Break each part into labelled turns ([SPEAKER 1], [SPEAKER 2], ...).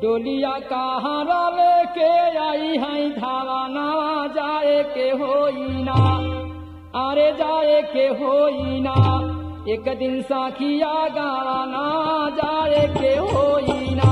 [SPEAKER 1] डोलिया कहाँ लेके आई है धावाना जाए के होई ना, अरे जाए के होई ना, एक दिन साखिया गाना जाए के होई ना।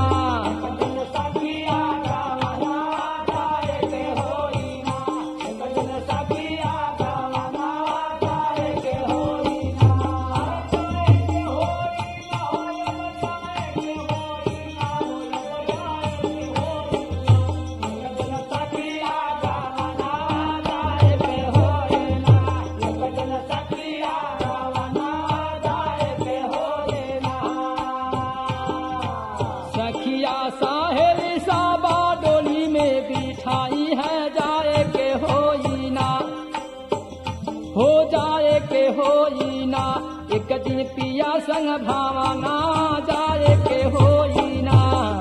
[SPEAKER 1] साहेली साबा डोली में बिठाई है जाए के होई ना, हो जाए के होई ना, एक दिन पिया संग भावना जाए के होई ना।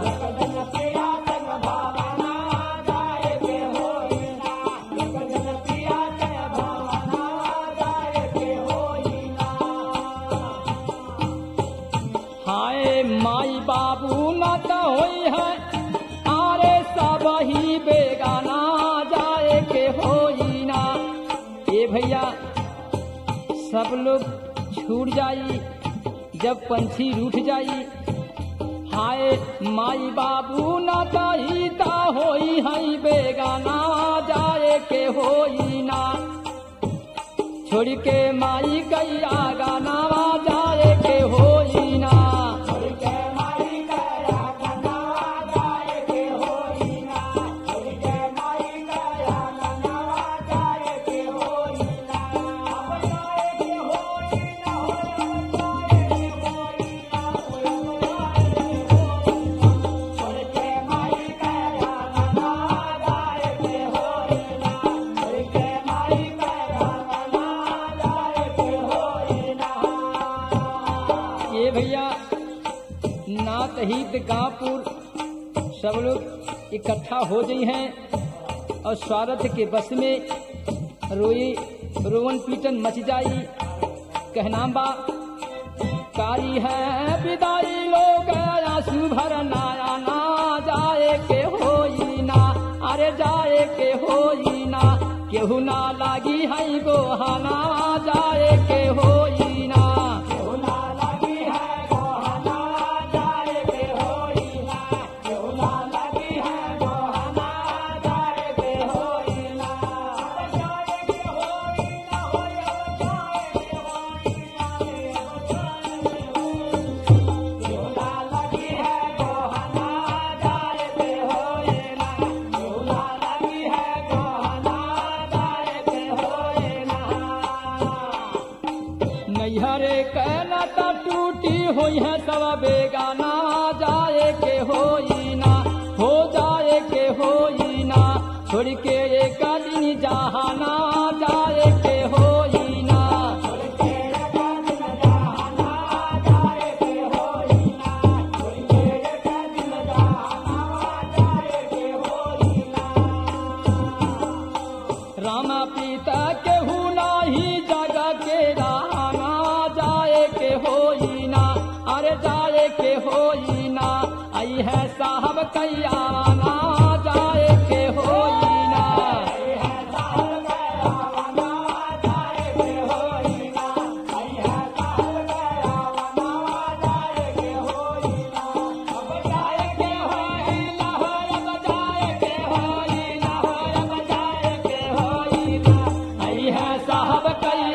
[SPEAKER 1] हाय माई बाबू ना तो होई है, आरे सब ही बेगाना जाए के होई ना। ये भैया सब लोग छूट जाई जब पंछी रूठ जाई। हाय माई बाबू ना तो ही ता होई है बेगाना जाए के होई ना। छोड़ के माई कैया गाना जाए के होई ना। भैया नात हित गाँवपुर सब लोग इकट्ठा हो गई हैं और स्वार्थ के बस में रोवन पीटन मच जाई। कहना बा कारी है विदाई लोग आंसू भर नाया ना जाए के होई ना, अरे जाए के होई ना, केहू ना लागी है गोहाना जाए के होई ना। नैहरे कहना ता टूटी होई है सब बेगाना जाए के होई ना, हो जाए के होई ना, छोड़ के एक दिन जहाना जाए के होई ना। रामा पिता केहू नाही जगा के रहना जाए के होई ना, अरे जाए के होई ना, आई है साहब कैयाना जाए के होई ना। साहब कई